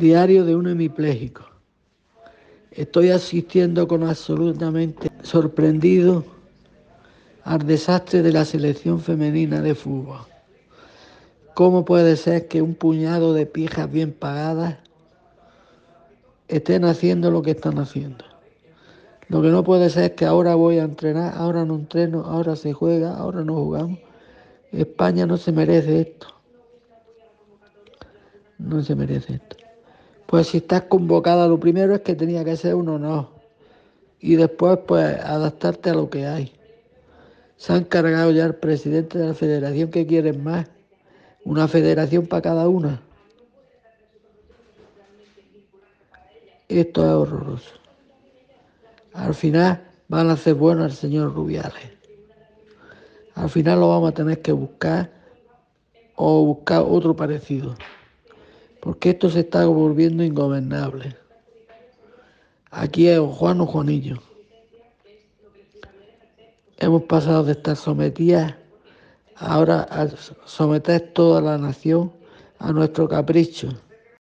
Diario de un hemipléjico. Estoy asistiendo con absolutamente sorprendido al desastre de la selección femenina de fútbol. ¿Cómo puede ser que un puñado de pijas bien pagadas estén haciendo lo que están haciendo? Lo que no puede ser es que ahora voy a entrenar, ahora no entreno, ahora se juega, ahora no jugamos. España no se merece esto. No se merece esto. Pues si estás convocada, lo primero es que tenía que ser un honor. Y después, pues, adaptarte a lo que hay. Se han cargado ya el presidente de la federación. ¿Qué quieren más? ¿Una federación para cada una? Esto es horroroso. Al final van a hacer bueno al señor Rubiales. Al final lo vamos a tener que buscar o buscar otro parecido. Porque esto se está volviendo ingobernable. Aquí es o Juan o Juanillo. Hemos pasado de estar sometidas ahora a someter toda la nación a nuestro capricho.